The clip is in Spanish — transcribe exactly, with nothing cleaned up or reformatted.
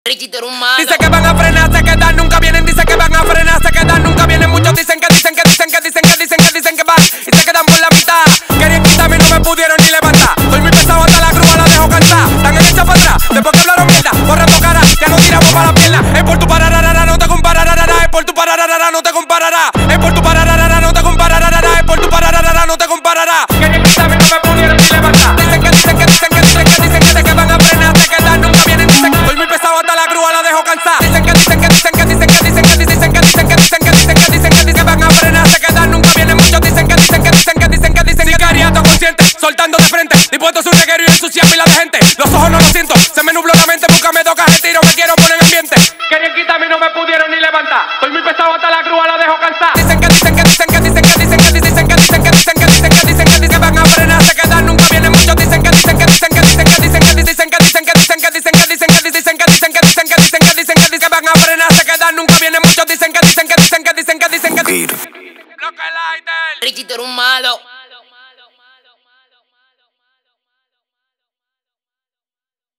Richito era un malo. Dice que van a frenar, se quedan, nunca vienen. Dice que van a frenar, se quedan, nunca vienen. Muchos dicen que dicen que dicen que dicen que dicen que dicen que van y se quedan por la mitad. Querían quitarme y no me pudieron ni levantar. Estoy muy pesado hasta la grúa, la dejo cansar. Están en esa para atrás, después que hablaron mierda. Corre tu cara, ya no tiramos para la pierna. Es por tu pararara, no te comparará. Es por tu pararara, no te comparará. Es por tu pararara, no te comparará. Es por tu pararara, no te comparará. Querían quitarme y no me pudieron ni levantar. Dicen que dicen que dicen que dicen que dicen que, que van a frenar, se quedan, nunca vienen. Dicen que estoy muy pesado hasta la grúa, la dejo cansar. Dicen que dicen que dicen que dicen que dicen que dicen que dicen que dicen que dicen que dicen que dicen que van a frenar, se quedan, nunca vienen. Muchos dicen que dicen que dicen que dicen que dicen que sicariato consciente, soltando de frente, dispuesto a su reguero y ensuciar pila de gente. Los ojos no los siento, se me nubló la mente, búscame dos cajas de tiro, me quiero poner en ambiente. Querían quitarme y no me pudieron ni levantar. Estoy muy pesado hasta la grúa, la dejo cansar. Dicen que dicen que dicen que dicen que dicen que dicen que dicen que dicen que dicen que dicen que dicen que van a frenar, se quedan, nunca vienen. Muchos dicen que dicen que dicen que dicen que dicen que dicen que dicen que dicen que dicen que dicen que dicen que dicen que dicen que dicen que dicen que dicen que van a frenar, se quedan, nunca vienen. Muchos dicen que dicen que dicen que dicen que dicen que dicen que Richito era un malo.